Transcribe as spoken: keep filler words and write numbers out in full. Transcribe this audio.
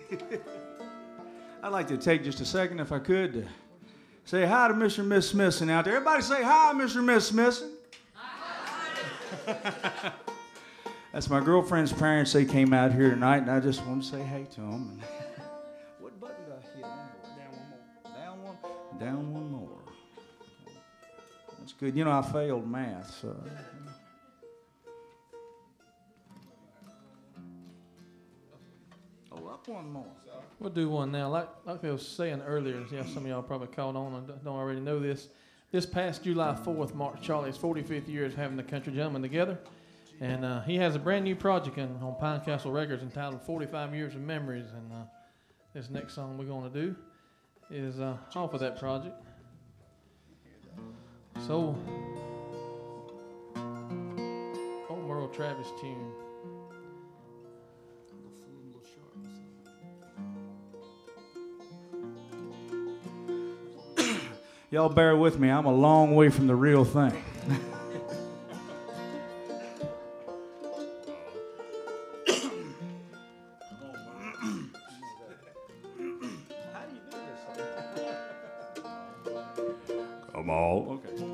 I'd like to take just a second, if I could, to say hi to Mister and Miss Smithson out there. Everybody say hi, Mister and Miss Smithson. Hi. That's my girlfriend's parents. They came out here tonight, and I just wanted to say hey to them. What button did I hit? Down one more. Down one. Down one more. That's good. You know, I failed math, so. Oh, up one more. We'll do one now. Like, like I was saying earlier, yeah, some of y'all probably caught on and don't already know this. This past July fourth marked Charlie's forty-fifth year of having the Country Gentlemen together. And uh, he has a brand new project in, on Pine Castle Records entitled forty-five Years of Memories. And uh, this next song we're going to do is uh, off of that project. So, old Merle Travis tune. Y'all bear with me. I'm a long way from the real thing. Come on. Okay.